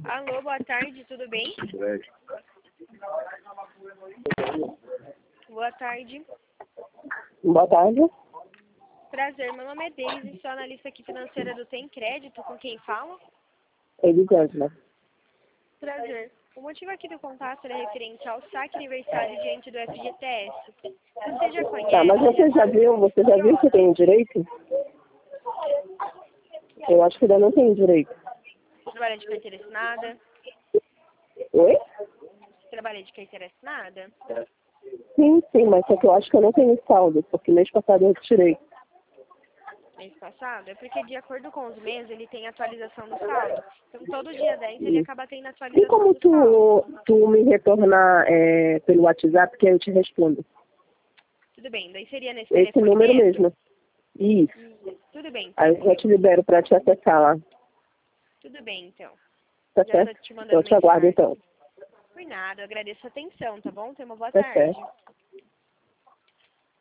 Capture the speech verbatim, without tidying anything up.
Alô, boa tarde, tudo bem? Boa tarde. Boa tarde. Prazer, meu nome é Deise, sou analista aqui financeira do Tem Crédito, com quem fala? Elisângela. Prazer. O motivo aqui do contato é referente ao saque aniversário diante do F G T S. Você já conhece? Tá, mas você já viu, você já viu que tem direito? Eu acho que ainda não tem direito. Trabalha de carteira assinada? Oi? Trabalha de carteira assinada? Sim, sim, mas só que eu acho que eu não tenho saldo, porque mês passado eu tirei. Mês passado? É porque de acordo com os meses ele tem atualização do saldo. Então todo dia dez ele acaba tendo Tem atualização como do saldo. tu, tu me retornar é, pelo WhatsApp, que aí eu te respondo? Tudo bem, daí seria nesse Esse telefone número mesmo. Isso. Isso. Tudo bem, Aí então. eu já te libero pra te acessar lá. Tudo bem, então. Tá Já tô certo? te Então mandando eu te aguardo mensagem. então. Por nada, eu agradeço a atenção, tá bom? Tenha uma boa Tá tarde. certo.